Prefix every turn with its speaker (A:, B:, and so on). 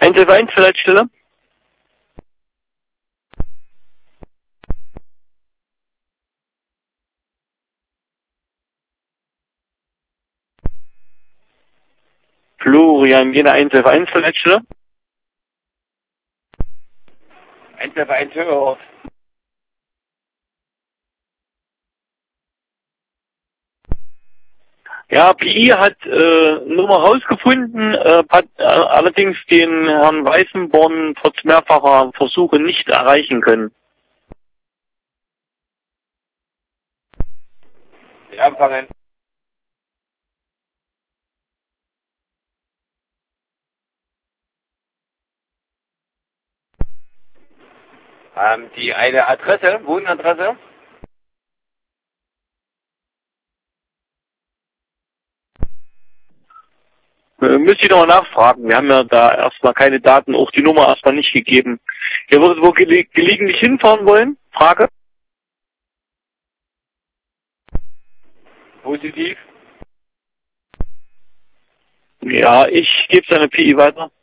A: 111 zur Leitstelle. Florian Jena 111 zur Leitstelle.
B: 111 Hörort.
A: Ja, PI hat Nummer rausgefunden, hat allerdings den Herrn Weißenborn trotz mehrfacher Versuche nicht erreichen können.
B: Ja, empfangen. Die eine Adresse, Wohnadresse?
A: Müsste ich nochmal nachfragen. Wir haben ja da erstmal keine Daten, auch die Nummer erstmal nicht gegeben. Ihr würdet wo gelegentlich hinfahren wollen? Frage?
B: Positiv.
A: Ja, ich gebe seine PI weiter.